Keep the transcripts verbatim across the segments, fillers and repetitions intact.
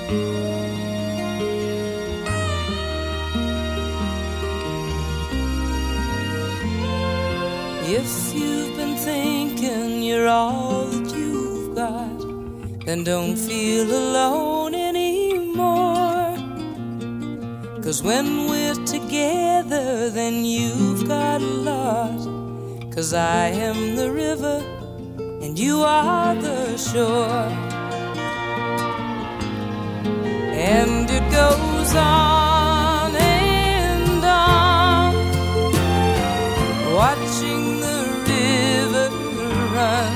If you've been thinking you're all that you've got, then don't feel alone anymore. 'Cause when we're together, then you've got a lot. 'Cause I am the river and you are the shore. And it goes on and on, watching the river run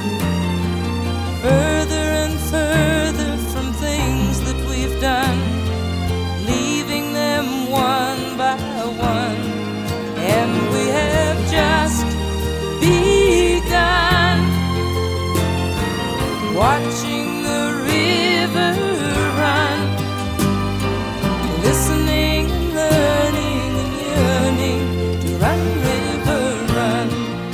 further and further from things that we've done, leaving them one by one. And we have just begun, watching the river run, listening and learning and yearning to run, river, run.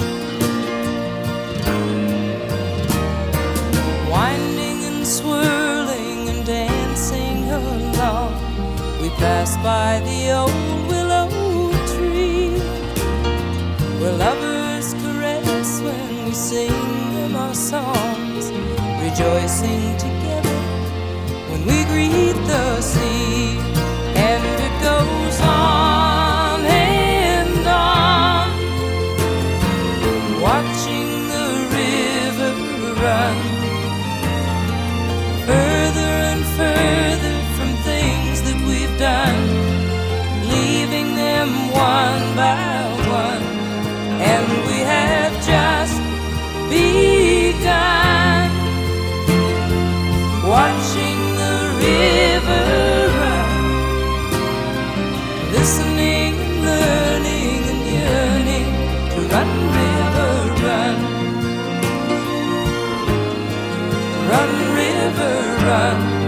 Winding and swirling and dancing along, we pass by the old willow tree, where lovers caress when we sing them our songs, rejoicing together when we greet the sea. And it goes on and on, watching the river run further and further from things that we've done, leaving them one by one. And we have just begun, watching the river run, listening and learning and yearning to run, river, run. Run, river, run.